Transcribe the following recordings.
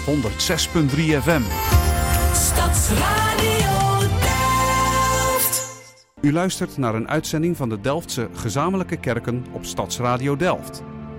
106.3 FM. Stadsradio Delft. U luistert naar een uitzending van de Delftse gezamenlijke kerken op Stadsradio Delft.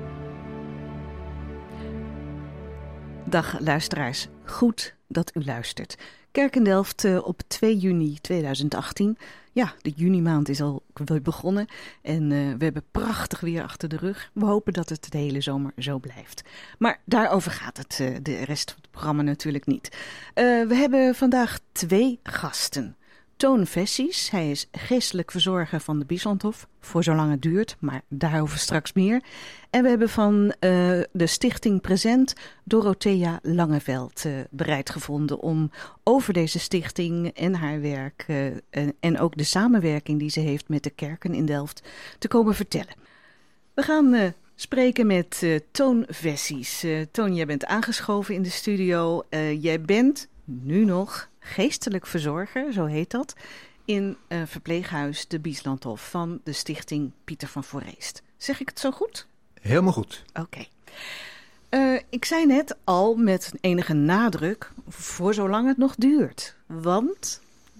Dag luisteraars, goed dat u luistert. Kerk in Delft op 2 juni 2018. Ja, de junimaand is al begonnen en we hebben prachtig weer achter de rug. We hopen dat het de hele zomer zo blijft. Maar daarover gaat het de rest van het programma natuurlijk niet. We hebben vandaag 2 gasten. Toon Vessies, hij is geestelijk verzorger van de Bieslandhof, voor zolang het duurt, maar daarover straks meer. En we hebben van de Stichting Present Dorothea Langeveld bereid gevonden om over deze stichting en haar werk en ook de samenwerking die ze heeft met de kerken in Delft te komen vertellen. We gaan spreken met Toon Vessies. Toon, jij bent aangeschoven in de studio. Jij bent nu nog geestelijk verzorger, zo heet dat, in verpleeghuis de Bieslandhof van de stichting Pieter van Foreest. Zeg ik het zo goed? Helemaal goed. Oké. Ik zei net al met enige nadruk, voor zolang het nog duurt. Want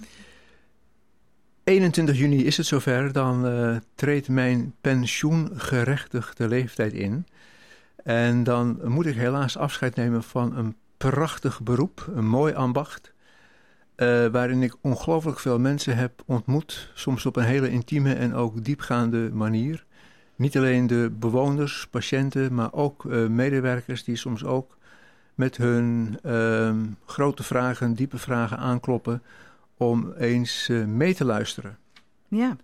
21 juni is het zover, dan treedt mijn pensioengerechtigde leeftijd in. En dan moet ik helaas afscheid nemen van een prachtig beroep, een mooi ambacht, waarin ik ongelooflijk veel mensen heb ontmoet, soms op een hele intieme en ook diepgaande manier. Niet alleen de bewoners, patiënten, maar ook medewerkers die soms ook met hun grote vragen, diepe vragen aankloppen om eens mee te luisteren. ja,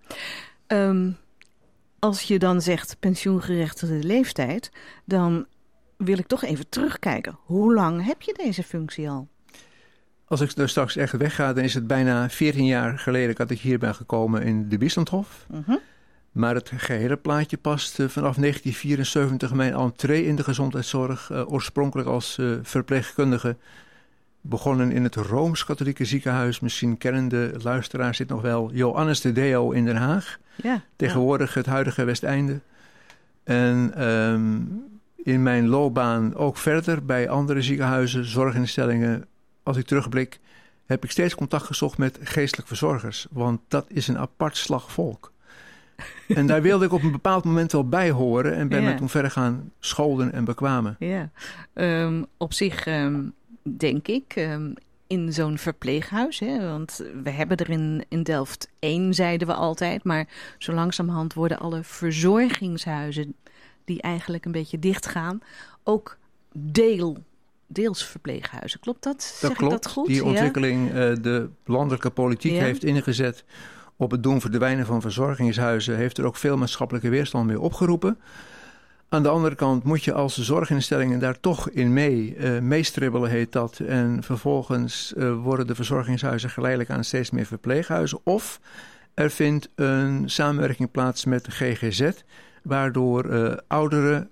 als je dan zegt pensioengerechtigde leeftijd, dan wil ik toch even terugkijken. Hoe lang heb je deze functie al? Als ik er straks echt wegga, dan is het bijna 14 jaar geleden dat ik hier ben gekomen in de Bieslandhof. Uh-huh. Maar het gehele plaatje past vanaf 1974 mijn entree in de gezondheidszorg. Oorspronkelijk als verpleegkundige. Begonnen in het Rooms-Katholieke ziekenhuis. Misschien kennen de luisteraars dit nog wel. Johannes de Deo in Den Haag. Ja, Tegenwoordig het huidige Westeinde. En in mijn loopbaan ook verder bij andere ziekenhuizen, zorginstellingen. Als ik terugblik, heb ik steeds contact gezocht met geestelijk verzorgers. Want dat is een apart slag volk. En daar wilde ik op een bepaald moment wel bij horen. En ben me toen verder gaan scholen en bekwamen. Ja, op zich denk ik in zo'n verpleeghuis. Hè, want we hebben er in Delft 1, zeiden we altijd. Maar zo langzamerhand worden alle verzorgingshuizen die eigenlijk een beetje dichtgaan ook deels verpleeghuizen. Klopt dat? Dat klopt. Ik dat goed? Die ontwikkeling de landelijke politiek heeft ingezet op het doen verdwijnen van verzorgingshuizen, heeft er ook veel maatschappelijke weerstand mee opgeroepen. Aan de andere kant moet je als zorginstellingen daar toch in meestribbelen heet dat. En vervolgens worden de verzorgingshuizen geleidelijk aan steeds meer verpleeghuizen. Of er vindt een samenwerking plaats met de GGZ, waardoor ouderen,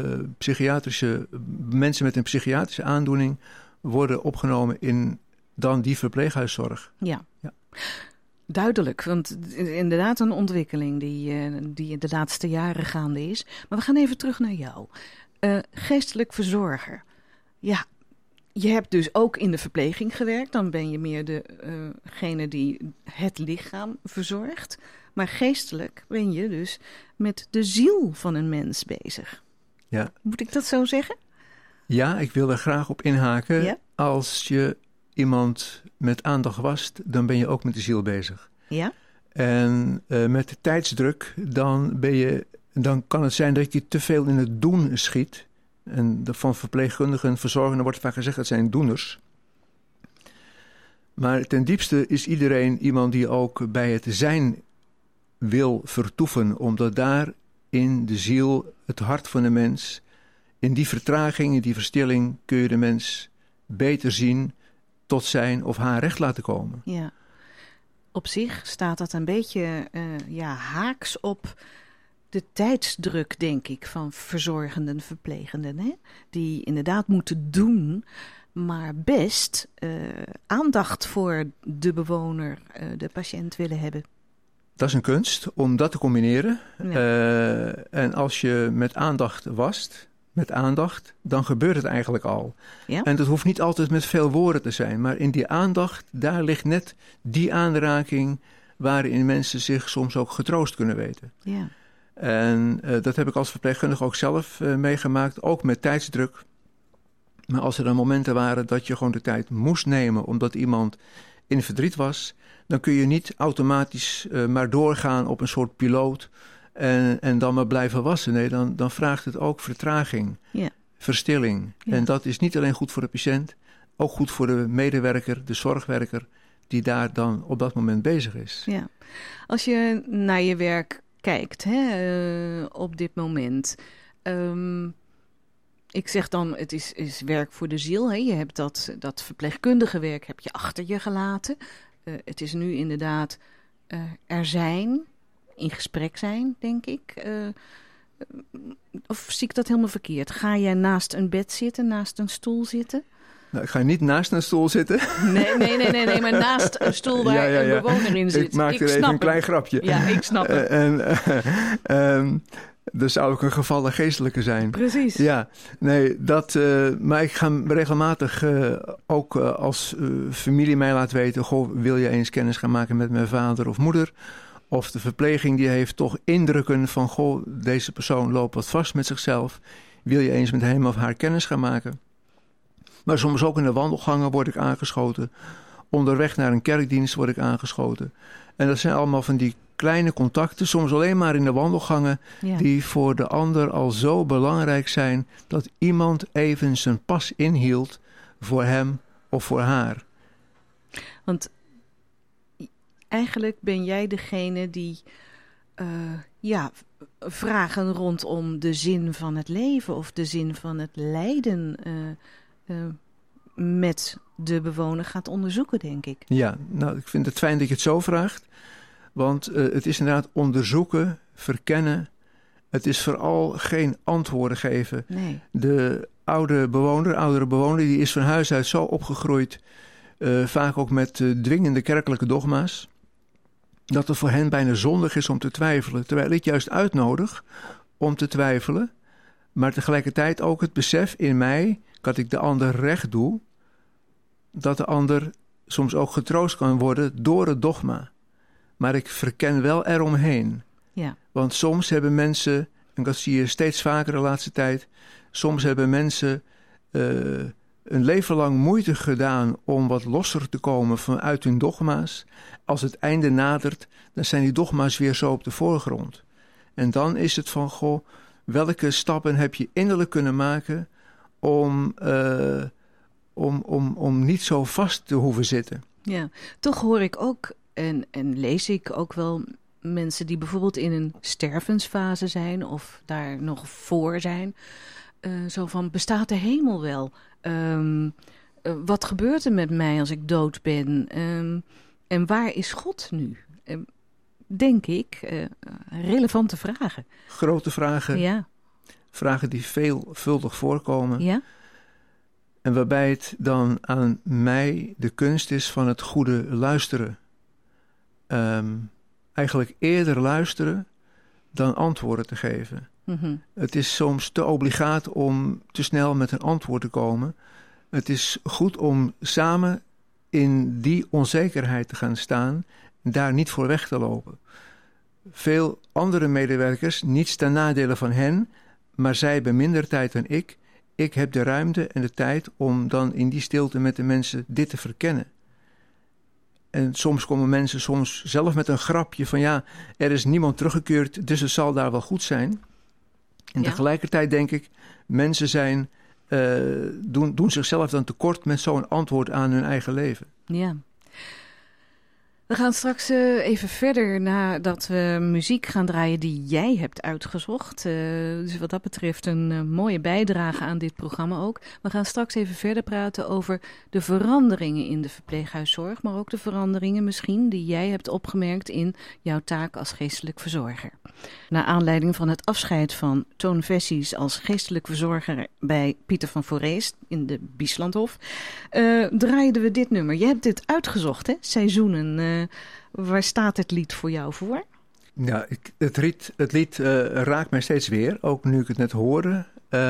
mensen met een psychiatrische aandoening worden opgenomen in dan die verpleeghuiszorg. Ja. Duidelijk, want inderdaad een ontwikkeling die de laatste jaren gaande is. Maar we gaan even terug naar jou. Geestelijk verzorger. Ja, je hebt dus ook in de verpleging gewerkt. Dan ben je meer degene die het lichaam verzorgt. Maar geestelijk ben je dus met de ziel van een mens bezig. Ja. Moet ik dat zo zeggen? Ja, ik wil er graag op inhaken. Ja? Als je iemand met aandacht wast, dan ben je ook met de ziel bezig. Ja. En met de tijdsdruk, dan kan het zijn dat je te veel in het doen schiet. En van verpleegkundigen en verzorgenden wordt vaak gezegd dat zijn doeners. Maar ten diepste is iedereen iemand die ook bij het zijn wil vertoeven, omdat daar in de ziel, het hart van de mens, in die vertraging, in die verstilling kun je de mens beter zien, tot zijn of haar recht laten komen. Ja. Op zich staat dat een beetje haaks op de tijdsdruk, denk ik, van verzorgenden, verplegenden. Hè? Die inderdaad moeten doen, maar best aandacht voor de bewoner, de patiënt willen hebben. Dat is een kunst om dat te combineren. Ja. En als je met aandacht wast, met aandacht, dan gebeurt het eigenlijk al. Ja? En dat hoeft niet altijd met veel woorden te zijn. Maar in die aandacht, daar ligt net die aanraking waarin mensen zich soms ook getroost kunnen weten. Ja. En dat heb ik als verpleegkundige ook zelf meegemaakt, ook met tijdsdruk. Maar als er dan momenten waren dat je gewoon de tijd moest nemen omdat iemand in verdriet was, dan kun je niet automatisch maar doorgaan op een soort piloot en dan maar blijven wassen. Nee, dan vraagt het ook vertraging, verstilling. Ja. En dat is niet alleen goed voor de patiënt, ook goed voor de medewerker, de zorgwerker, die daar dan op dat moment bezig is. Ja. Als je naar je werk kijkt, op dit moment. Ik zeg dan, het is werk voor de ziel. Hè? Je hebt dat verpleegkundige werk heb je achter je gelaten. Het is nu inderdaad er zijn, in gesprek zijn, denk ik. Of zie ik dat helemaal verkeerd? Ga jij naast een bed zitten, naast een stoel zitten? Nou, ik ga niet naast een stoel zitten. Nee, maar naast een stoel waar een bewoner in zit. Ik maak er even een klein grapje. Ja, ik snap het. Dus zou ik een gevallen geestelijke zijn. Precies. Ja, nee, maar ik ga regelmatig ook als familie mij laat weten, goh, wil je eens kennis gaan maken met mijn vader of moeder? Of de verpleging die heeft toch indrukken van, goh, deze persoon loopt wat vast met zichzelf. Wil je eens met hem of haar kennis gaan maken? Maar soms ook in de wandelgangen word ik aangeschoten. Onderweg naar een kerkdienst word ik aangeschoten. En dat zijn allemaal van die kleine contacten, soms alleen maar in de wandelgangen, die voor de ander al zo belangrijk zijn dat iemand even zijn pas inhield voor hem of voor haar. Want eigenlijk ben jij degene die vragen rondom de zin van het leven of de zin van het lijden met de bewoner gaat onderzoeken, denk ik. Ja, nou, ik vind het fijn dat je het zo vraagt. Want het is inderdaad onderzoeken, verkennen. Het is vooral geen antwoorden geven. Nee. De oudere bewoner, die is van huis uit zo opgegroeid, vaak ook met dwingende kerkelijke dogma's, dat het voor hen bijna zondig is om te twijfelen. Terwijl ik juist uitnodig om te twijfelen, maar tegelijkertijd ook het besef in mij dat ik de ander recht doe, dat de ander soms ook getroost kan worden door het dogma. Maar ik verken wel eromheen. Ja. Want soms hebben mensen, en dat zie je steeds vaker de laatste tijd, soms hebben mensen een leven lang moeite gedaan om wat losser te komen vanuit hun dogma's. Als het einde nadert, dan zijn die dogma's weer zo op de voorgrond. En dan is het van, goh, welke stappen heb je innerlijk kunnen maken om niet zo vast te hoeven zitten. Ja, toch hoor ik ook en lees ik ook wel mensen die bijvoorbeeld in een stervensfase zijn of daar nog voor zijn. Zo van, bestaat de hemel wel? Wat gebeurt er met mij als ik dood ben? En waar is God nu? Denk ik, relevante vragen. Grote vragen. Ja. Vragen die veelvuldig voorkomen. Ja. En waarbij het dan aan mij de kunst is van het goede luisteren. Eigenlijk eerder luisteren dan antwoorden te geven. Mm-hmm. Het is soms te obligaat om te snel met een antwoord te komen. Het is goed om samen in die onzekerheid te gaan staan en daar niet voor weg te lopen. Veel andere medewerkers, niets ten nadele van hen, maar zij hebben minder tijd dan ik. Ik heb de ruimte en de tijd om dan in die stilte met de mensen dit te verkennen. En soms komen mensen zelf met een grapje van ja, er is niemand teruggekeurd, dus het zal daar wel goed zijn. En tegelijkertijd denk ik, mensen doen zichzelf dan tekort met zo'n antwoord aan hun eigen leven. Ja. We gaan straks even verder nadat we muziek gaan draaien die jij hebt uitgezocht. Dus wat dat betreft een mooie bijdrage aan dit programma ook. We gaan straks even verder praten over de veranderingen in de verpleeghuiszorg. Maar ook de veranderingen misschien die jij hebt opgemerkt in jouw taak als geestelijk verzorger. Naar aanleiding van het afscheid van Toon Vessies als geestelijk verzorger bij Pieter van Foreest in de Bieslandhof, draaiden we dit nummer. Je hebt dit uitgezocht, hè? Seizoenen. Waar staat het lied voor jou voor? Ja, het lied raakt mij steeds weer, ook nu ik het net hoorde.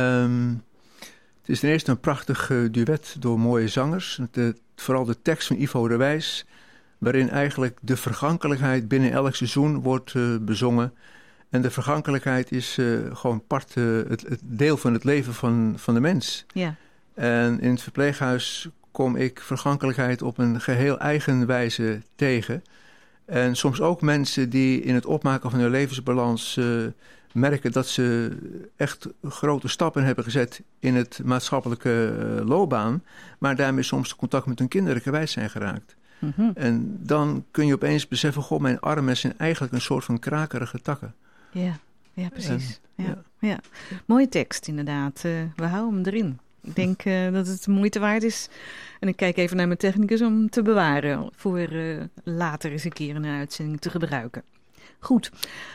Het is ten eerste een prachtig duet door mooie zangers. Vooral de tekst van Ivo de Wijs, waarin eigenlijk de vergankelijkheid binnen elk seizoen wordt bezongen. En de vergankelijkheid is gewoon het deel van het leven van de mens. Ja. En in het verpleeghuis kom ik vergankelijkheid op een geheel eigen wijze tegen. En soms ook mensen die in het opmaken van hun levensbalans merken dat ze echt grote stappen hebben gezet in het maatschappelijke loopbaan, maar daarmee soms de contact met hun kinderen kwijt zijn geraakt. Mhm. En dan kun je opeens beseffen, goh, mijn armen zijn eigenlijk een soort van krakerige takken. Ja, precies. En, ja. Mooie tekst inderdaad. We houden hem erin. Ik denk dat het de moeite waard is. En ik kijk even naar mijn technicus om hem te bewaren. Voor later eens een keer in een uitzending te gebruiken. Goed.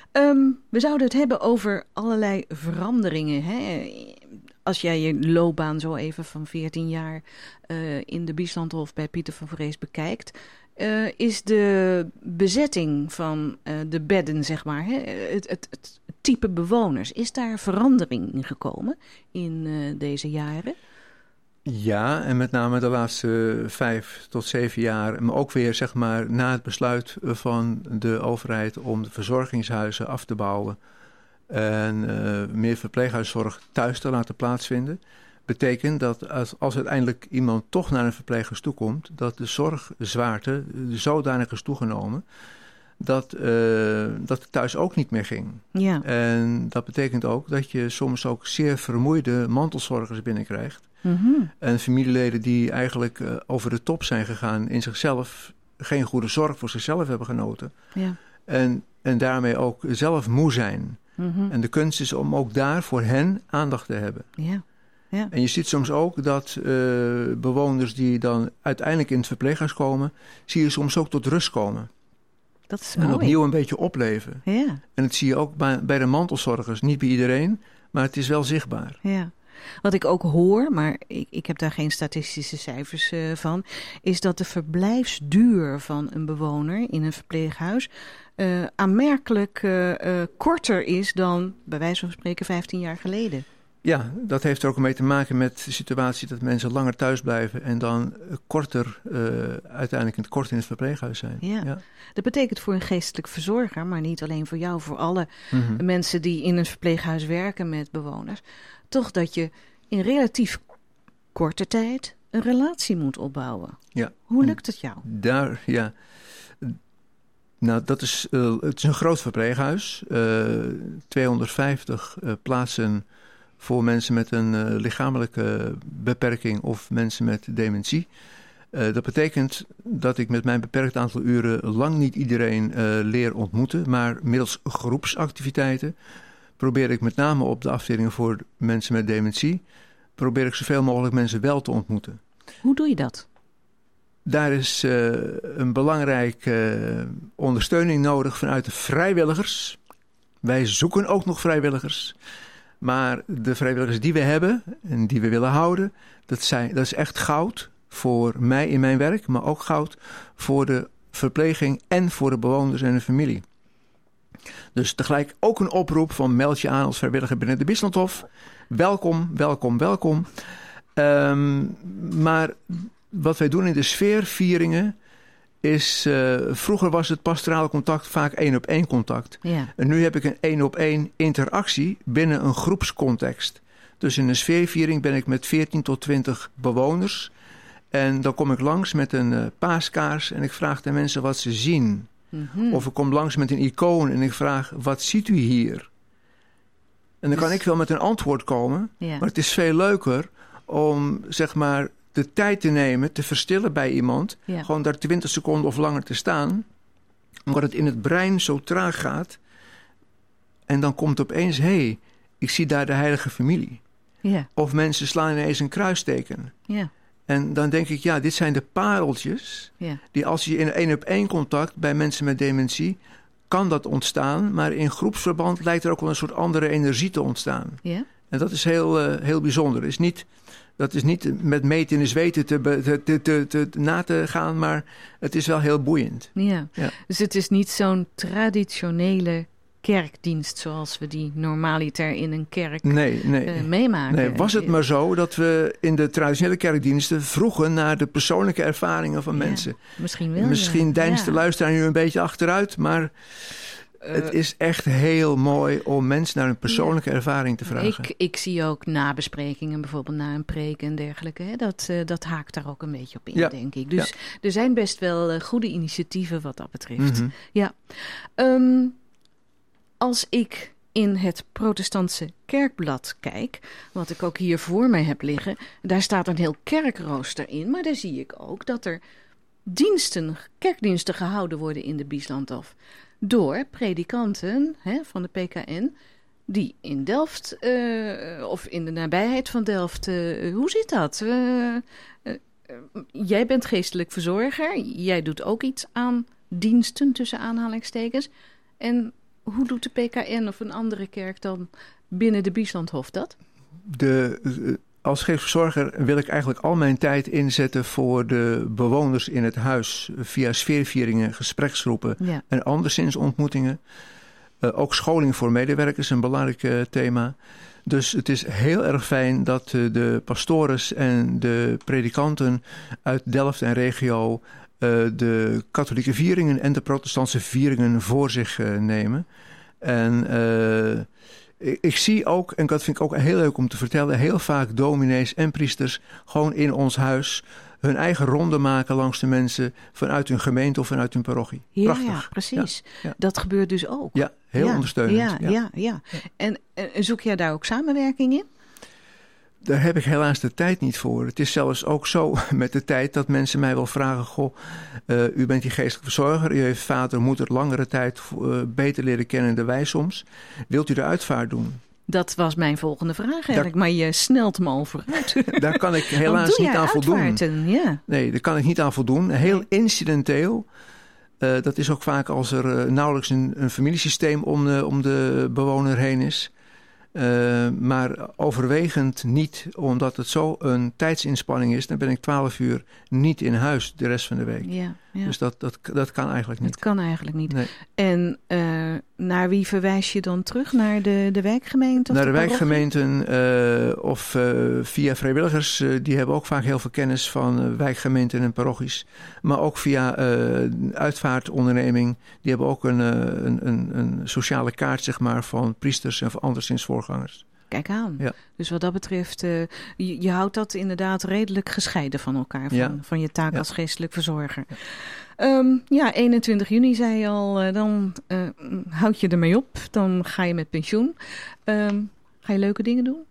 We zouden het hebben over allerlei veranderingen. Hè? Als jij je loopbaan zo even van 14 jaar in de Bieslandhof bij Pieter van Vrees bekijkt, is de bezetting van de bedden, zeg maar, hè? Het type bewoners, is daar verandering in gekomen in deze jaren? Ja, en met name de laatste 5 tot 7 jaar, maar ook weer zeg maar na het besluit van de overheid om de verzorgingshuizen af te bouwen en meer verpleeghuiszorg thuis te laten plaatsvinden, betekent dat als uiteindelijk iemand toch naar een verpleeghuis toekomt, dat de zorgzwaarte zodanig is toegenomen dat het thuis ook niet meer ging. Ja. En dat betekent ook dat je soms ook zeer vermoeide mantelzorgers binnenkrijgt. Mm-hmm. En familieleden die eigenlijk over de top zijn gegaan in zichzelf, geen goede zorg voor zichzelf hebben genoten. Ja. En daarmee ook zelf moe zijn. Mm-hmm. En de kunst is om ook daar voor hen aandacht te hebben. Ja. Ja. En je ziet soms ook dat bewoners die dan uiteindelijk in het verpleeghuis komen, zie je soms ook tot rust komen. Dat is En mooi. opnieuw een beetje opleven. Ja. En dat zie je ook bij de mantelzorgers. Niet bij iedereen, maar het is wel zichtbaar. Ja. Wat ik ook hoor, maar ik heb daar geen statistische cijfers van, is dat de verblijfsduur van een bewoner in een verpleeghuis aanmerkelijk korter is dan, bij wijze van spreken, 15 jaar geleden. Ja, dat heeft er ook mee te maken met de situatie dat mensen langer thuis blijven en dan uiteindelijk in het verpleeghuis zijn. Ja. Dat betekent voor een geestelijk verzorger, maar niet alleen voor jou, voor alle Mhm. mensen die in een verpleeghuis werken met bewoners, toch dat je in relatief korte tijd een relatie moet opbouwen. Ja. Hoe lukt het jou? Nou, het is een groot verpleeghuis. 250 plaatsen voor mensen met een lichamelijke beperking of mensen met dementie. Dat betekent dat ik met mijn beperkt aantal uren lang niet iedereen leer ontmoeten, maar middels groepsactiviteiten probeer ik met name op de afdeling voor mensen met dementie, probeer ik zoveel mogelijk mensen wel te ontmoeten. Hoe doe je dat? Daar is een belangrijke ondersteuning nodig vanuit de vrijwilligers. Wij zoeken ook nog vrijwilligers. Maar de vrijwilligers die we hebben en die we willen houden, dat is echt goud voor mij in mijn werk, maar ook goud voor de verpleging en voor de bewoners en de familie. Dus tegelijk ook een oproep van meld je aan als vrijwilliger binnen de Bieslandhof. Welkom, welkom, welkom. Maar wat wij doen in de sfeervieringen is, vroeger was het pastorale contact vaak 1-op-1 contact. Ja. En nu heb ik een 1-op-1 interactie binnen een groepscontext. Dus in een sfeerviering ben ik met 14 tot 20 bewoners. En dan kom ik langs met een paaskaars en ik vraag de mensen wat ze zien. Mm-hmm. Of ik kom langs met een icoon en ik vraag, wat ziet u hier? En dan kan ik wel met een antwoord komen. Ja. Maar het is veel leuker om, zeg maar, de tijd te nemen, te verstillen bij iemand. Ja. Gewoon daar 20 seconden of langer te staan. Omdat het in het brein zo traag gaat. En dan komt opeens, hé, ik zie daar de heilige familie. Ja. Of mensen slaan ineens een kruisteken. Ja. En dan denk ik, ja, dit zijn de pareltjes Ja. die als je in 1-op-1 contact bij mensen met dementie, kan dat ontstaan. Maar in groepsverband lijkt er ook wel een soort andere energie te ontstaan. Ja. En dat is heel bijzonder. Het is niet Dat is niet met meten in de zweten na te gaan, maar het is wel heel boeiend. Ja. Ja. Dus het is niet zo'n traditionele kerkdienst zoals we die normaliter in een kerk meemaken. Nee, was het maar zo dat we in de traditionele kerkdiensten vroegen naar de persoonlijke ervaringen van mensen. Misschien wel. Misschien deinst de luisteraar nu een beetje achteruit, maar het is echt heel mooi om mensen naar een persoonlijke ervaring te vragen. Ik zie ook nabesprekingen, bijvoorbeeld na een preek en dergelijke. Hè? Dat haakt daar ook een beetje op in, denk ik. Dus er zijn best wel goede initiatieven wat dat betreft. Mm-hmm. Ja. Als ik in het Protestantse Kerkblad kijk, wat ik ook hier voor mij heb liggen, daar staat een heel kerkrooster in, maar daar zie ik ook dat er kerkdiensten gehouden worden in de Bieslandhof door predikanten van de PKN die in Delft of in de nabijheid van Delft. Hoe zit dat? Jij bent geestelijk verzorger, jij doet ook iets aan diensten tussen aanhalingstekens. En hoe doet de PKN of een andere kerk dan binnen de Bieslandhof dat? Als geestverzorger wil ik eigenlijk al mijn tijd inzetten voor de bewoners in het huis. Via sfeervieringen, gespreksgroepen en anderszins ontmoetingen. Ook scholing voor medewerkers, een belangrijk thema. Dus het is heel erg fijn dat de pastores en de predikanten uit Delft en regio de katholieke vieringen en de protestantse vieringen voor zich nemen. En ik zie ook, en dat vind ik ook heel leuk om te vertellen, heel vaak dominees en priesters gewoon in ons huis hun eigen ronde maken langs de mensen vanuit hun gemeente of vanuit hun parochie. Prachtig. Ja, precies. Ja. Dat gebeurt dus ook. Ja, heel ondersteunend. Ja. En zoek jij daar ook samenwerking in? Daar heb ik helaas de tijd niet voor. Het is zelfs ook zo met de tijd dat mensen mij wel vragen, goh, u bent die geestelijk verzorger, u heeft vader en moeder langere tijd beter leren kennen dan wij soms. Wilt u de uitvaart doen? Dat was mijn volgende vraag eigenlijk, maar je snelt me al vooruit. Daar kan ik helaas niet aan voldoen. Ja. Nee, daar kan ik niet aan voldoen. Heel incidenteel. Dat is ook vaak als er nauwelijks een familiesysteem om de bewoner heen is. Maar overwegend niet, omdat het zo een tijdsinspanning is. Dan ben ik 12 uur niet in huis de rest van de week. Ja. Dus dat kan eigenlijk niet. Dat kan eigenlijk niet. Nee. En naar wie verwijs je dan terug? Naar de wijkgemeente? Of naar de wijkgemeenten of via vrijwilligers. Die hebben ook vaak heel veel kennis van wijkgemeenten en parochies. Maar ook via uitvaartonderneming. Die hebben ook een sociale kaart, zeg maar, van priesters en van anderszins voorgangers. Kijk aan. Ja. Dus wat dat betreft, je houdt dat inderdaad redelijk gescheiden van elkaar, van je taak als geestelijk verzorger. Ja. 21 juni zei je al, dan houd je ermee op. Dan ga je met pensioen. Ga je leuke dingen doen?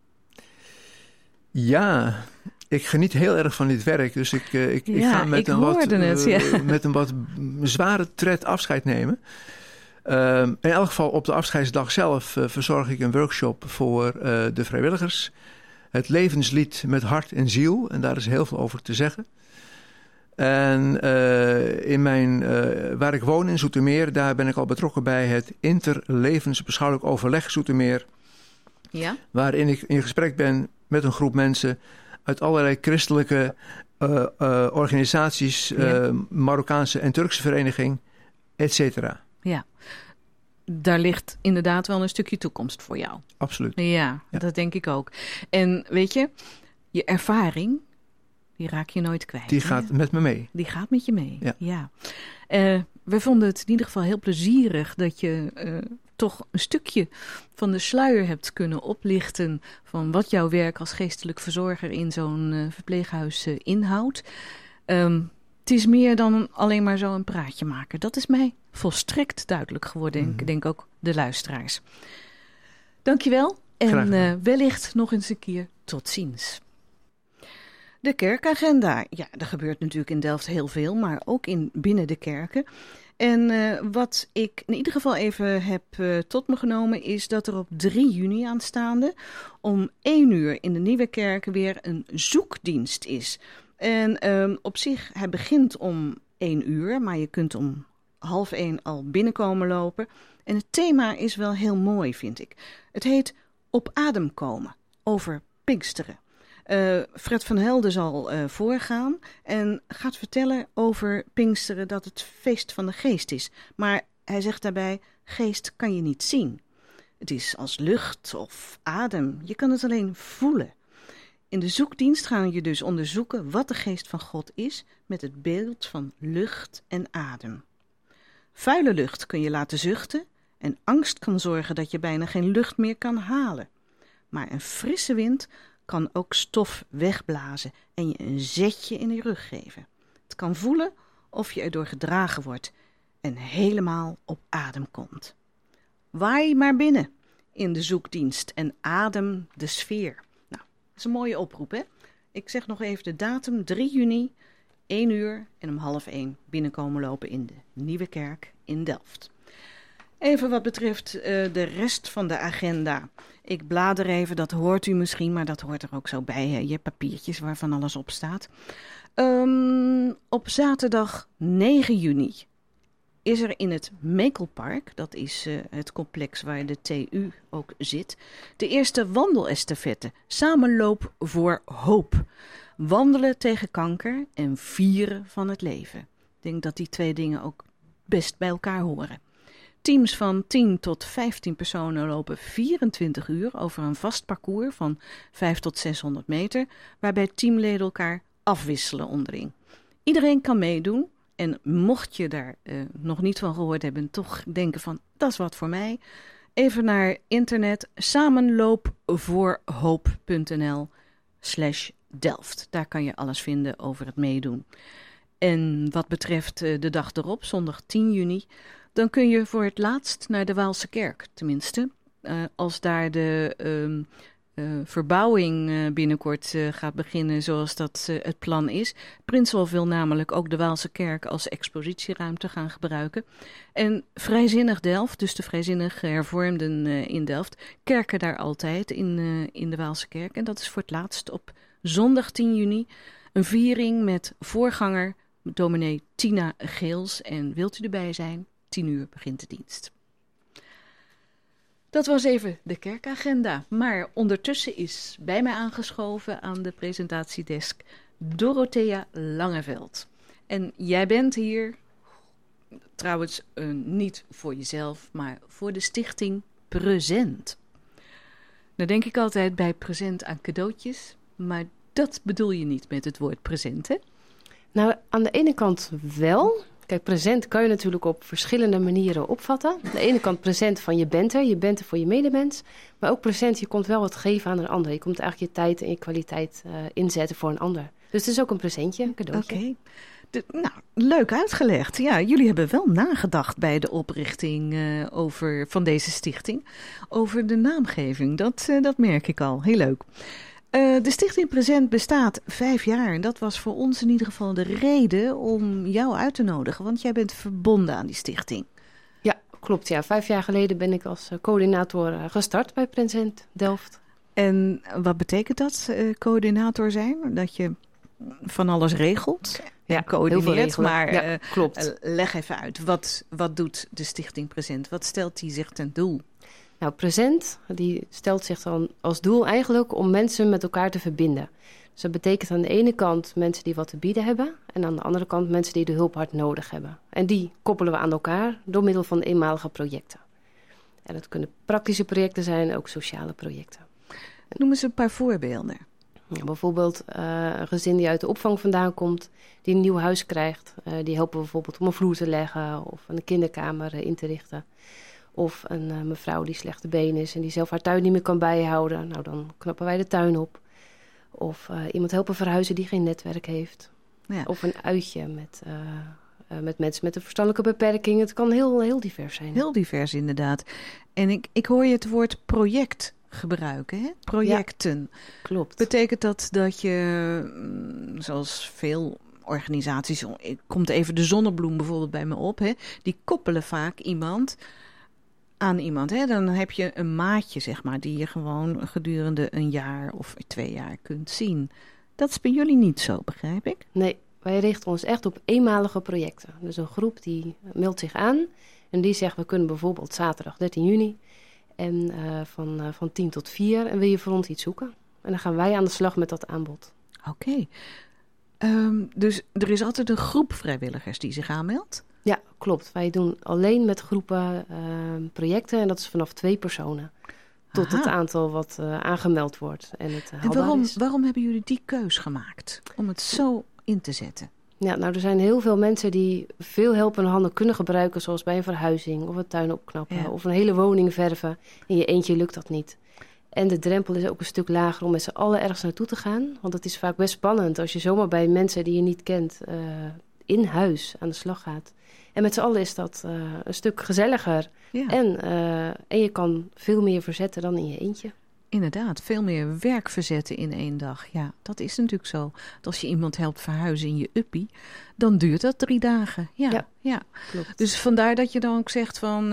Ja, ik geniet heel erg van dit werk. Dus ik ga met een wat zware tred afscheid nemen. In elk geval op de afscheidsdag zelf verzorg ik een workshop voor de vrijwilligers. Het levenslied met hart en ziel. En daar is heel veel over te zeggen. En waar ik woon in Zoetermeer, daar ben ik al betrokken bij het interlevensbeschouwelijk overleg Zoetermeer. Ja? Waarin ik in gesprek ben met een groep mensen uit allerlei christelijke organisaties, Marokkaanse en Turkse vereniging, et cetera. Ja, daar ligt inderdaad wel een stukje toekomst voor jou. Absoluut. Ja, dat denk ik ook. En weet je, je ervaring, die raak je nooit kwijt. Die gaat met me mee. Die gaat met je mee, ja. We vonden het in ieder geval heel plezierig dat je toch een stukje van de sluier hebt kunnen oplichten van wat jouw werk als geestelijk verzorger in zo'n verpleeghuis inhoudt. Het is meer dan alleen maar zo een praatje maken. Dat is mij volstrekt duidelijk geworden. Ik denk ook de luisteraars. Dankjewel en wellicht nog eens een keer tot ziens. De kerkagenda. Ja, er gebeurt natuurlijk in Delft heel veel, maar ook binnen de kerken. En wat ik in ieder geval even heb tot me genomen is dat er op 3 juni aanstaande om 1 uur in de Nieuwe Kerk weer een zoekdienst is. En op zich, hij begint om 1 uur, maar je kunt om 12:30 al binnenkomen lopen. En het thema is wel heel mooi, vind ik. Het heet Op adem komen, over Pinksteren. Fred van Helden zal voorgaan en gaat vertellen over Pinksteren dat het feest van de geest is. Maar hij zegt daarbij, geest kan je niet zien. Het is als lucht of adem. Je kan het alleen voelen. In de zoekdienst gaan je dus onderzoeken wat de geest van God is met het beeld van lucht en adem. Vuile lucht kun je laten zuchten en angst kan zorgen dat je bijna geen lucht meer kan halen. Maar een frisse wind kan ook stof wegblazen en je een zetje in je rug geven. Het kan voelen of je erdoor gedragen wordt en helemaal op adem komt. Waai maar binnen in de zoekdienst en adem de sfeer. Nou, dat is een mooie oproep, hè? Ik zeg nog even de datum, 3 juni, 1 uur en om 12:30 binnenkomen lopen in de Nieuwe Kerk in Delft. Even wat betreft de rest van de agenda. Ik blader even, dat hoort u misschien, maar dat hoort er ook zo bij. Hè? Je hebt papiertjes waarvan alles op staat. Op zaterdag 9 juni is er in het Mekelpark, dat is het complex waar de TU ook zit, de eerste wandelestafette, Samenloop voor Hoop. Wandelen tegen kanker en vieren van het leven. Ik denk dat die 2 dingen ook best bij elkaar horen. Teams van 10 tot 15 personen lopen 24 uur over een vast parcours van 500 tot 600 meter, waarbij teamleden elkaar afwisselen onderling. Iedereen kan meedoen en mocht je daar nog niet van gehoord hebben en toch denken van dat is wat voor mij, even naar internet samenloopvoorhoop.nl/Delft. Daar kan je alles vinden over het meedoen. En wat betreft de dag erop, zondag 10 juni, dan kun je voor het laatst naar de Waalse Kerk. Tenminste, als daar de verbouwing binnenkort gaat beginnen zoals dat het plan is. Prinshof wil namelijk ook de Waalse Kerk als expositieruimte gaan gebruiken. En Vrijzinnig Delft, dus de vrijzinnig hervormden in Delft, kerken daar altijd in de Waalse Kerk. En dat is voor het laatst op zondag 10 juni een viering met voorganger dominee Tina Geels. En wilt u erbij zijn? 10 uur begint de dienst. Dat was even de kerkagenda. Maar ondertussen is bij mij aangeschoven aan de presentatiedesk Dorothea Langeveld. En jij bent hier trouwens niet voor jezelf, maar voor de stichting Present. Nou denk ik altijd bij present aan cadeautjes, maar dat bedoel je niet met het woord present, hè? Nou, aan de ene kant wel. Kijk, present kan je natuurlijk op verschillende manieren opvatten. Aan de ene kant present van je bent er voor je medemens. Maar ook present, je komt wel wat geven aan een ander. Je komt eigenlijk je tijd en je kwaliteit inzetten voor een ander. Dus het is ook een presentje, een cadeautje. Oké. Nou, leuk uitgelegd. Ja, jullie hebben wel nagedacht bij de oprichting van deze stichting. Over de naamgeving, dat merk ik al. Heel leuk. De Stichting Present bestaat 5 jaar en dat was voor ons in ieder geval de reden om jou uit te nodigen, want jij bent verbonden aan die stichting. Ja, klopt. Ja. 5 jaar geleden ben ik als coördinator gestart bij Present Delft. En wat betekent dat, coördinator zijn? Dat je van alles regelt en coördineert, maar ja, klopt. Leg even uit. Wat doet de Stichting Present? Wat stelt die zich ten doel? Nou, Present die stelt zich dan als doel eigenlijk om mensen met elkaar te verbinden. Dus dat betekent aan de ene kant mensen die wat te bieden hebben en aan de andere kant mensen die de hulp hard nodig hebben. En die koppelen we aan elkaar door middel van eenmalige projecten. En dat kunnen praktische projecten zijn, ook sociale projecten. Noem eens een paar voorbeelden. Ja, bijvoorbeeld een gezin die uit de opvang vandaan komt, die een nieuw huis krijgt. Die helpen we bijvoorbeeld om een vloer te leggen of een kinderkamer in te richten. Of een mevrouw die slechte been is en die zelf haar tuin niet meer kan bijhouden. Nou, dan knappen wij de tuin op. Of iemand helpen verhuizen die geen netwerk heeft. Ja. Of een uitje met mensen met een verstandelijke beperking. Het kan heel divers zijn. Heel divers inderdaad. En ik hoor je het woord project gebruiken, hè? Projecten. Ja, klopt. Betekent dat je, zoals veel organisaties, komt even de Zonnebloem bijvoorbeeld bij me op, hè? Die koppelen vaak iemand aan iemand. Hè? Dan heb je een maatje, zeg maar, die je gewoon gedurende een jaar of 2 jaar kunt zien. Dat is bij jullie niet zo, begrijp ik? Nee, wij richten ons echt op eenmalige projecten. Dus een groep die meldt zich aan en die zegt, we kunnen bijvoorbeeld zaterdag 13 juni en van 10 tot 4 en wil je voor ons iets zoeken. En dan gaan wij aan de slag met dat aanbod. Oké. Dus er is altijd een groep vrijwilligers die zich aanmeldt? Ja, klopt. Wij doen alleen met groepen projecten en dat is vanaf 2 personen. Tot Aha. het aantal wat aangemeld wordt en het haalbaar En is. waarom hebben jullie die keus gemaakt om het zo in te zetten? Ja, nou, er zijn heel veel mensen die veel helpende handen kunnen gebruiken, zoals bij een verhuizing of een tuin opknappen Ja. of een hele woning verven. In je eentje lukt dat niet. En de drempel is ook een stuk lager om met z'n allen ergens naartoe te gaan. Want het is vaak best spannend als je zomaar bij mensen die je niet kent in huis aan de slag gaat. En met z'n allen is dat een stuk gezelliger. Ja. En je kan veel meer verzetten dan in je eentje. Inderdaad, veel meer werk verzetten in 1 dag. Ja, dat is natuurlijk zo. Want als je iemand helpt verhuizen in je uppie, dan duurt dat 3 dagen. Ja. Klopt. Dus vandaar dat je dan ook zegt van,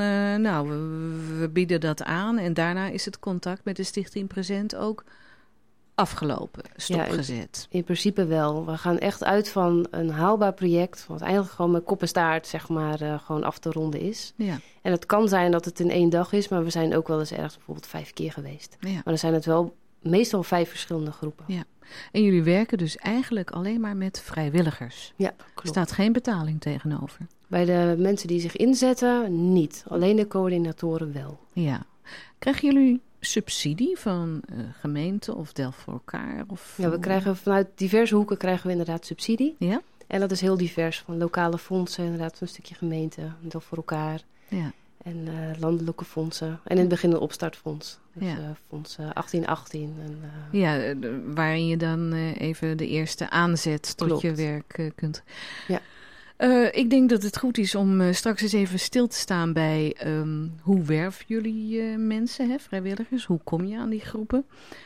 we bieden dat aan. En daarna is het contact met de Stichting Present ook afgelopen, stopgezet. In principe wel. We gaan echt uit van een haalbaar project, wat eigenlijk gewoon met kop en staart zeg maar gewoon af te ronden is. Ja. En het kan zijn dat het in 1 dag is, maar we zijn ook wel eens ergens bijvoorbeeld 5 keer geweest. Ja. Maar dan zijn het wel meestal 5 verschillende groepen. Ja. En jullie werken dus eigenlijk alleen maar met vrijwilligers. Ja, Er klopt. staat geen betaling tegenover. Bij de mensen die zich inzetten, niet. Alleen de coördinatoren wel. Ja. Krijgen jullie subsidie van gemeenten of Delft voor elkaar? Of, Ja, we krijgen vanuit diverse hoeken krijgen we inderdaad subsidie. Ja? En dat is heel divers. Van lokale fondsen, inderdaad een stukje gemeente, deel voor elkaar. Ja. En landelijke fondsen. En in het begin een opstartfonds. Dus Ja. fonds 1818. En, Ja, waarin je dan even de eerste aanzet tot Klopt. je werk kunt. Ja. Ik denk dat het goed is om straks eens even stil te staan bij hoe werven jullie mensen, hè, vrijwilligers? Hoe kom je aan die groepen?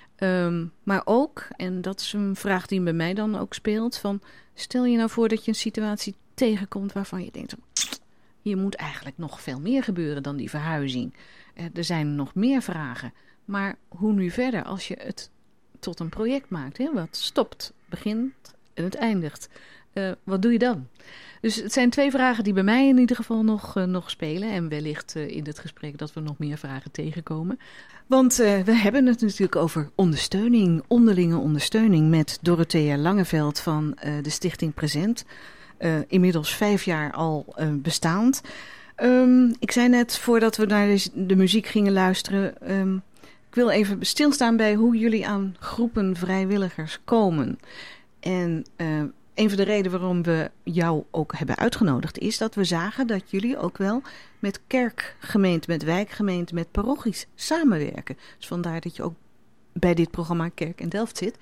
Maar ook, en dat is een vraag die bij mij dan ook speelt, van stel je nou voor dat je een situatie tegenkomt waarvan je denkt, hier moet eigenlijk nog veel meer gebeuren dan die verhuizing. Er zijn nog meer vragen. Maar hoe nu verder als je het tot een project maakt, hè, wat stopt, begint en het eindigt? Wat doe je dan? Dus het zijn 2 vragen die bij mij in ieder geval nog spelen. En wellicht in het gesprek dat we nog meer vragen tegenkomen. Want we hebben het natuurlijk over ondersteuning, onderlinge ondersteuning met Dorothea Langeveld van de Stichting Present. Inmiddels 5 jaar al bestaand. Ik zei net, voordat we naar de muziek gingen luisteren, ik wil even stilstaan bij hoe jullie aan groepen vrijwilligers komen. En een van de redenen waarom we jou ook hebben uitgenodigd is dat we zagen dat jullie ook wel met kerkgemeenten, met wijkgemeenten, met parochies samenwerken. Dus vandaar dat je ook bij dit programma Kerk en Delft zit.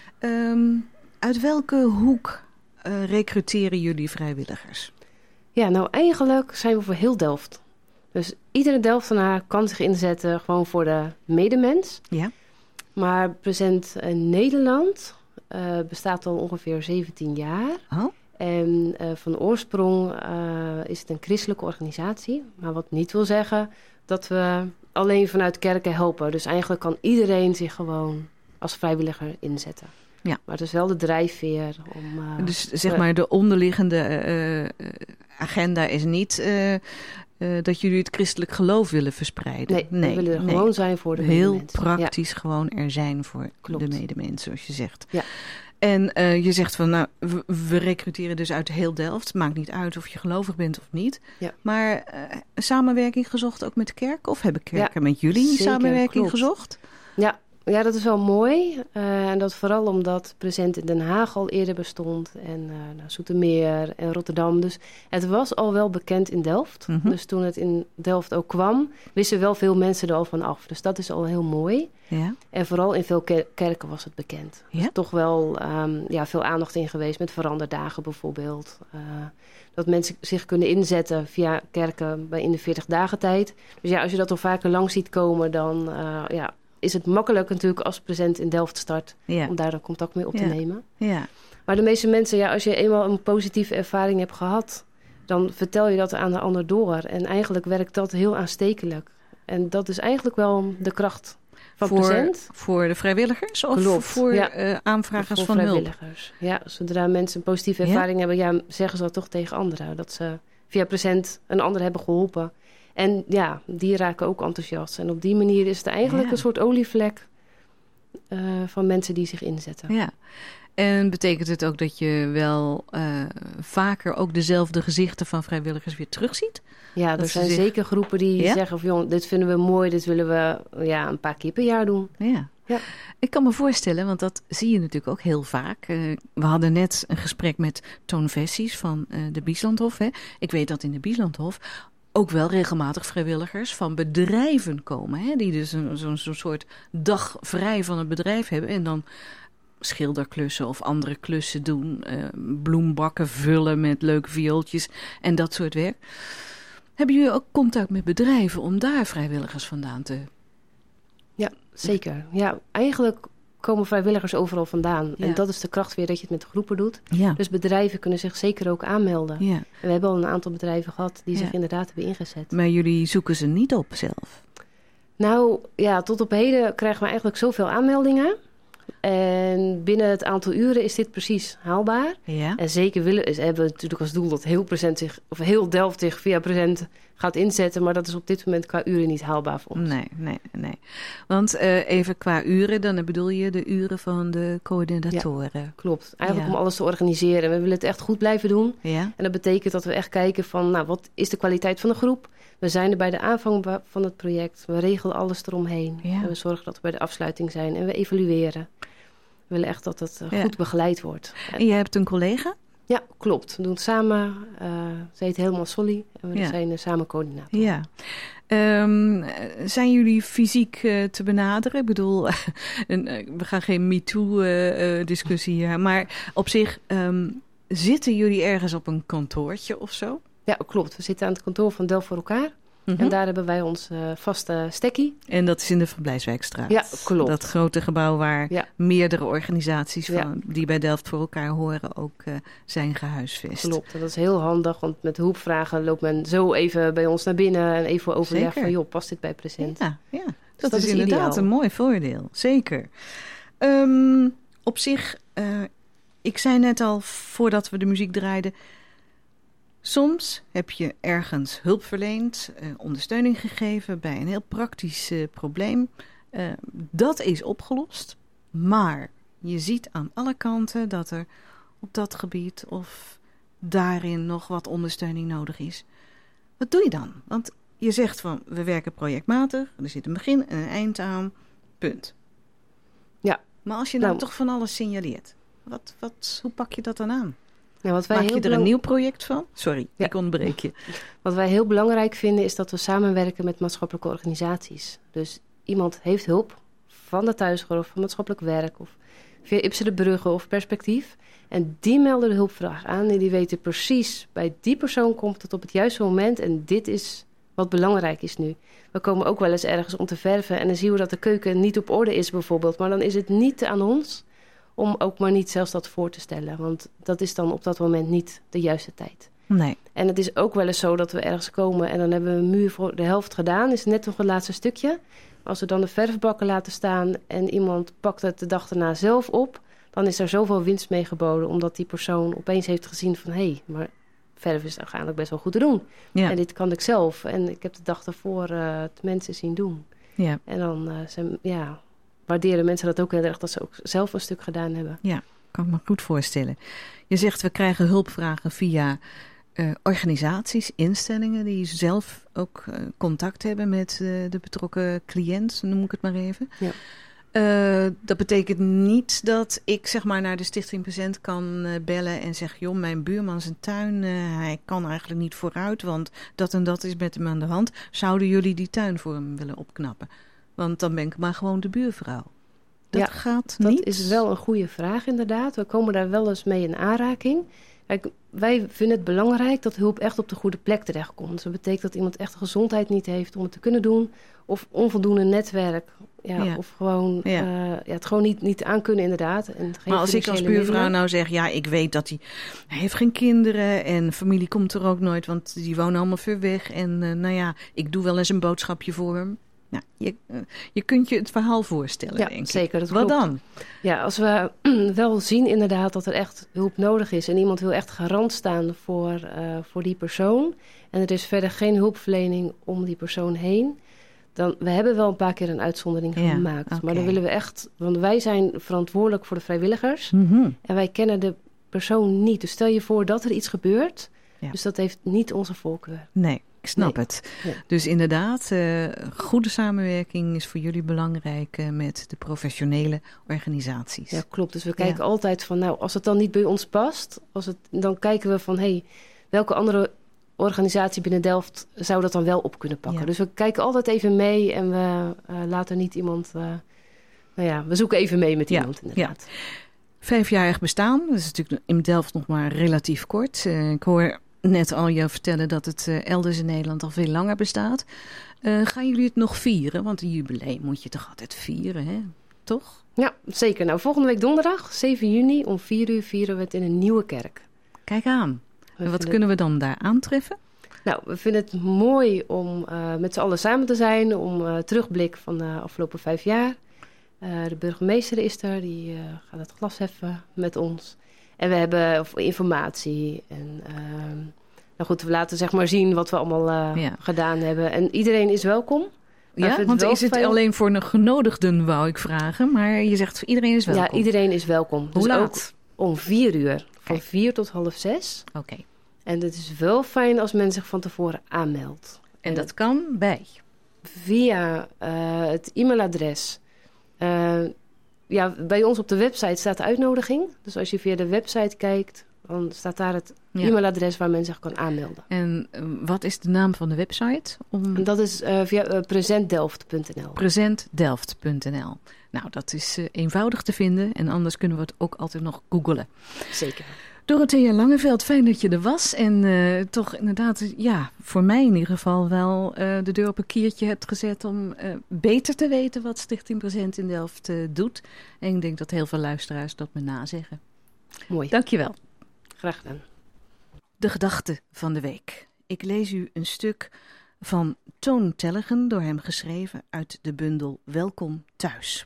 Uit welke hoek recruteren jullie vrijwilligers? Ja, nou eigenlijk zijn we voor heel Delft. Dus iedere Delftenaar kan zich inzetten gewoon voor de medemens. Ja. Maar Present Nederland bestaat al ongeveer 17 jaar. Oh, En van oorsprong is het een christelijke organisatie. Maar wat niet wil zeggen dat we alleen vanuit kerken helpen. Dus eigenlijk kan iedereen zich gewoon als vrijwilliger inzetten. Ja. Maar het is wel de drijfveer om... dus zeg maar de onderliggende agenda is niet dat jullie het christelijk geloof willen verspreiden. Nee, we willen er gewoon zijn voor de Heel medemens. praktisch gewoon er zijn voor Klopt. de medemens, zoals je zegt. Ja. En je zegt van, nou, we recruteren dus uit heel Delft. Maakt niet uit of je gelovig bent of niet. Ja. Maar samenwerking gezocht ook met de kerk? Of hebben kerken Ja, met jullie zeker, samenwerking klopt. gezocht? Ja, dat is wel mooi. En dat vooral omdat Present in Den Haag al eerder bestond. En Zoetermeer en Rotterdam. Dus het was al wel bekend in Delft. Mhm. Dus toen het in Delft ook kwam, wisten wel veel mensen er al van af. Dus dat is al heel mooi. Ja. En vooral in veel kerken was het bekend. Ja? Er is toch wel veel aandacht in geweest met veranderdagen bijvoorbeeld. Dat mensen zich kunnen inzetten via kerken in de 40-dagen tijd. Dus ja, als je dat al vaker langs ziet komen, dan is het makkelijk natuurlijk als Present in Delft start Ja. om daar dan contact mee op te Ja. nemen. Ja. Maar de meeste mensen, als je eenmaal een positieve ervaring hebt gehad, dan vertel je dat aan de ander door. En eigenlijk werkt dat heel aanstekelijk. En dat is eigenlijk wel de kracht van Present. Voor de vrijwilligers of Klopt, voor ja. aanvragers Voor van hulp? vrijwilligers. Ja, zodra mensen een positieve ervaring hebben, zeggen ze dat toch tegen anderen. Dat ze via Present een ander hebben geholpen. En ja, die raken ook enthousiast. En op die manier is het eigenlijk Ja. een soort olievlek van mensen die zich inzetten. Ja. En betekent het ook dat je wel vaker ook dezelfde gezichten van vrijwilligers weer terugziet? Ja, er zijn zeker groepen die zeggen van, joh, dit vinden we mooi, dit willen we een paar keer per jaar doen. Ja. Ja. Ik kan me voorstellen, want dat zie je natuurlijk ook heel vaak. We hadden net een gesprek met Toon Vessies van de Bieslandhof. Hè. Ik weet dat in de Bieslandhof ook wel regelmatig vrijwilligers van bedrijven komen. Hè, die dus zo'n soort dag vrij van het bedrijf hebben en dan schilderklussen of andere klussen doen. Bloembakken vullen met leuke viooltjes en dat soort werk. Hebben jullie ook contact met bedrijven om daar vrijwilligers vandaan te... Ja, zeker. Ja, eigenlijk komen vrijwilligers overal vandaan. Ja. En dat is de kracht weer dat je het met groepen doet. Ja. Dus bedrijven kunnen zich zeker ook aanmelden. Ja. En we hebben al een aantal bedrijven gehad die zich inderdaad hebben ingezet. Maar jullie zoeken ze niet op zelf? Nou, ja, tot op heden krijgen we eigenlijk zoveel aanmeldingen. En binnen het aantal uren is dit precies haalbaar. Ja. En zeker hebben we natuurlijk als doel dat heel Delft zich via Present gaat inzetten. Maar dat is op dit moment qua uren niet haalbaar voor ons. Nee. Want even qua uren, dan bedoel je de uren van de coördinatoren. Ja, klopt. Eigenlijk om alles te organiseren. We willen het echt goed blijven doen. Ja. En dat betekent dat we echt kijken van, wat is de kwaliteit van de groep? We zijn er bij de aanvang van het project. We regelen alles eromheen. Ja. En we zorgen dat we bij de afsluiting zijn. En we evalueren. We willen echt dat het goed begeleid wordt. En je hebt een collega? Ja, klopt. We doen het samen. Ze heet helemaal Solly. En we zijn samen coördinator. Ja. Zijn jullie fysiek te benaderen? Ik bedoel, we gaan geen MeToo-discussie hier. Maar op zich, zitten jullie ergens op een kantoortje of zo? Ja, klopt. We zitten aan het kantoor van Delft voor elkaar. En daar hebben wij ons vaste stekkie. En dat is in de Verblijfswijkstraat. Ja, klopt. Dat grote gebouw waar meerdere organisaties die bij Delft voor elkaar horen ook zijn gehuisvest. Klopt, en dat is heel handig, want met hulpvragen loopt men zo even bij ons naar binnen en even overleg van, joh, past dit bij Present? Ja, dus dat is inderdaad ideaal. Een mooi voordeel. Zeker. Op zich, ik zei net al voordat we de muziek draaiden, soms heb je ergens hulp verleend, ondersteuning gegeven bij een heel praktisch probleem. Dat is opgelost, maar je ziet aan alle kanten dat er op dat gebied of daarin nog wat ondersteuning nodig is. Wat doe je dan? Want je zegt van, we werken projectmatig, er zit een begin en een eind aan, punt. Ja. Maar als je nou toch van alles signaleert, hoe pak je dat dan aan? Ja, Maak je er een nieuw project van? Sorry, ik ontbreek je. Wat wij heel belangrijk vinden is dat we samenwerken met maatschappelijke organisaties. Dus iemand heeft hulp van de thuiszorg of van maatschappelijk werk of via Ipsen de Brugge of Perspectief. En die melden de hulpvraag aan en die weten precies, bij die persoon komt het op het juiste moment en dit is wat belangrijk is nu. We komen ook wel eens ergens om te verven en dan zien we dat de keuken niet op orde is bijvoorbeeld. Maar dan is het niet aan ons om ook maar niet zelfs dat voor te stellen. Want dat is dan op dat moment niet de juiste tijd. Nee. En het is ook wel eens zo dat we ergens komen en dan hebben we een muur voor de helft gedaan. Is net nog het laatste stukje. Als we dan de verfbakken laten staan en iemand pakt het de dag erna zelf op, dan is er zoveel winst mee geboden. Omdat die persoon opeens heeft gezien van, hé, maar verf is eigenlijk best wel goed te doen. Ja. En dit kan ik zelf. En ik heb de dag ervoor het mensen zien doen. Ja. En dan waarderen mensen dat ook heel erg, dat ze ook zelf een stuk gedaan hebben. Ja, kan ik me goed voorstellen. Je zegt, we krijgen hulpvragen via organisaties, instellingen die zelf ook contact hebben met de betrokken cliënt, noem ik het maar even. Ja. Dat betekent niet dat ik zeg maar naar de Stichting Present kan bellen en zeg, joh, mijn buurman zijn tuin, hij kan eigenlijk niet vooruit, want dat en dat is met hem aan de hand. Zouden jullie die tuin voor hem willen opknappen? Want dan ben ik maar gewoon de buurvrouw. Dat gaat niet. Dat is wel een goede vraag inderdaad. We komen daar wel eens mee in aanraking. Kijk, wij vinden het belangrijk dat hulp echt op de goede plek terechtkomt. Dus dat betekent dat iemand echt de gezondheid niet heeft om het te kunnen doen. Of onvoldoende netwerk. Of gewoon het gewoon niet aankunnen inderdaad. En maar als ik als buurvrouw nou zeg, ja, ik weet dat hij heeft geen kinderen en familie komt er ook nooit, want die wonen allemaal ver weg. En ik doe wel eens een boodschapje voor hem. Nou, je kunt je het verhaal voorstellen, denk ik. Zeker, dat Wat klopt. dan? Ja, als we wel zien inderdaad dat er echt hulp nodig is en iemand wil echt garant staan voor die persoon en er is verder geen hulpverlening om die persoon heen, We hebben wel een paar keer een uitzondering gemaakt. Okay. Maar dan willen we echt... Want wij zijn verantwoordelijk voor de vrijwilligers. Mm-hmm. En wij kennen de persoon niet. Dus stel je voor dat er iets gebeurt. Ja. Dus dat heeft niet onze voorkeur. Nee, ik snap het. Ja. Dus inderdaad, goede samenwerking is voor jullie belangrijk met de professionele organisaties. Ja, klopt. Dus we kijken altijd van... Nou, als het dan niet bij ons past... dan kijken we van... welke andere organisatie binnen Delft zou dat dan wel op kunnen pakken? Ja. Dus we kijken altijd even mee en we laten niet iemand... we zoeken even mee met iemand inderdaad. Ja. 5-jarig bestaan, dat is natuurlijk in Delft nog maar relatief kort. Ik hoor net al je vertellen dat het elders in Nederland al veel langer bestaat. Gaan jullie het nog vieren? Want een jubileum moet je toch altijd vieren, hè? Toch? Ja, zeker. Nou, volgende week donderdag, 7 juni, om 4 uur vieren we het in een nieuwe kerk. Kijk aan. En wat kunnen we dan daar aantreffen? Nou, we vinden het mooi om met z'n allen samen te zijn, om terugblik van de afgelopen 5 jaar. De burgemeester is er, die gaat het glas heffen met ons. En we hebben informatie en we laten zeg maar zien wat we allemaal gedaan hebben. En iedereen is welkom. Ja, want is het alleen voor de genodigden, wou ik vragen. Maar je zegt iedereen is welkom. Ja, iedereen is welkom. Hoe dus laat? Ook om 4 uur. Van 4 tot 5:30. Oké. En het is wel fijn als men zich van tevoren aanmeldt. En dat kan bij? Via het e-mailadres. Bij ons op de website staat de uitnodiging. Dus als je via de website kijkt, dan staat daar het e-mailadres waar men zich kan aanmelden. En wat is de naam van de website? En dat is via presentdelft.nl. Presentdelft.nl. Nou, dat is eenvoudig te vinden. En anders kunnen we het ook altijd nog googlen. Zeker. Dorothea Langeveld, fijn dat je er was. En toch inderdaad, voor mij in ieder geval wel de deur op een kiertje hebt gezet om beter te weten wat Stichting Present in Delft doet. En ik denk dat heel veel luisteraars dat me nazeggen. Mooi. Dankjewel. Graag gedaan. De gedachte van de week. Ik lees u een stuk van Toon Tellegen, door hem geschreven uit de bundel Welkom Thuis.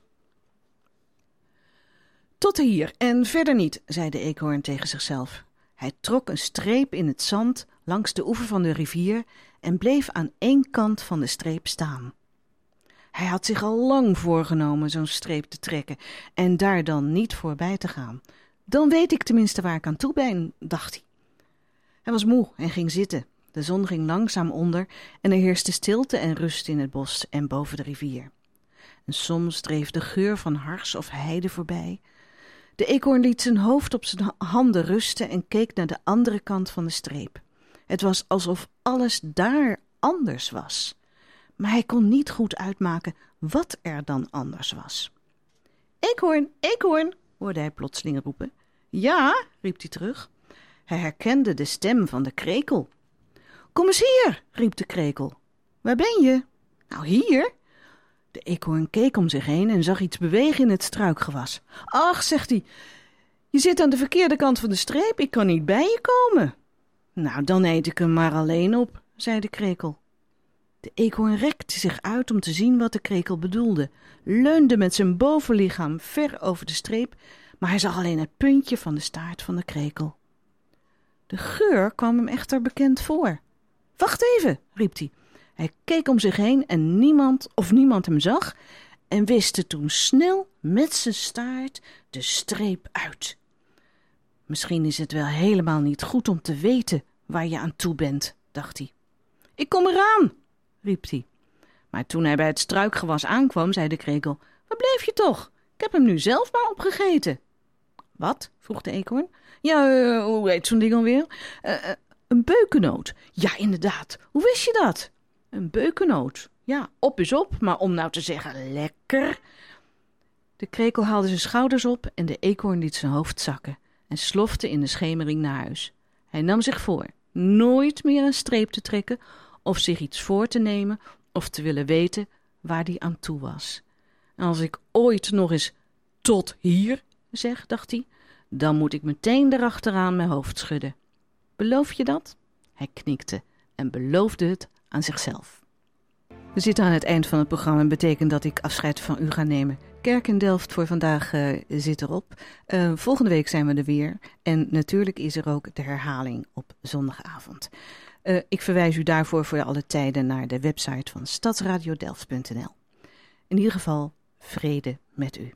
Tot hier en verder niet, zei de eekhoorn tegen zichzelf. Hij trok een streep in het zand langs de oever van de rivier en bleef aan één kant van de streep staan. Hij had zich al lang voorgenomen zo'n streep te trekken en daar dan niet voorbij te gaan. Dan weet ik tenminste waar ik aan toe ben, dacht hij. Hij was moe en ging zitten. De zon ging langzaam onder en er heerste stilte en rust in het bos en boven de rivier. En soms dreef de geur van hars of heide voorbij. De eekhoorn liet zijn hoofd op zijn handen rusten en keek naar de andere kant van de streep. Het was alsof alles daar anders was. Maar hij kon niet goed uitmaken wat er dan anders was. Eekhoorn, eekhoorn, hoorde hij plotseling roepen. Ja, riep hij terug. Hij herkende de stem van de krekel. Kom eens hier, riep de krekel. Waar ben je? Nou, hier. De eekhoorn keek om zich heen en zag iets bewegen in het struikgewas. Ach, zegt hij, je zit aan de verkeerde kant van de streep, ik kan niet bij je komen. Nou, dan eet ik hem maar alleen op, zei de krekel. De eekhoorn rekte zich uit om te zien wat de krekel bedoelde, leunde met zijn bovenlichaam ver over de streep, maar hij zag alleen het puntje van de staart van de krekel. De geur kwam hem echter bekend voor. Wacht even, riep hij. Hij keek om zich heen en niemand hem zag en wiste toen snel met zijn staart de streep uit. Misschien is het wel helemaal niet goed om te weten waar je aan toe bent, dacht hij. Ik kom eraan, riep hij. Maar toen hij bij het struikgewas aankwam, zei de krekel, waar bleef je toch? Ik heb hem nu zelf maar opgegeten. Wat? Vroeg de eekhoorn. Ja, hoe heet zo'n ding alweer? Een beukennoot. Ja, inderdaad. Hoe wist je dat? Een beukennoot. Ja, op is op, maar om nou te zeggen lekker. De krekel haalde zijn schouders op en de eekhoorn liet zijn hoofd zakken en slofte in de schemering naar huis. Hij nam zich voor nooit meer een streep te trekken of zich iets voor te nemen of te willen weten waar hij aan toe was. En als ik ooit nog eens tot hier zeg, dacht hij, dan moet ik meteen erachteraan mijn hoofd schudden. Beloof je dat? Hij knikte en beloofde het aan zichzelf. We zitten aan het eind van het programma en betekent dat ik afscheid van u ga nemen. Kerk in Delft voor vandaag zit erop. Volgende week zijn we er weer. En natuurlijk is er ook de herhaling op zondagavond. Ik verwijs u daarvoor voor alle tijden naar de website van stadsradiodelft.nl. In ieder geval, vrede met u.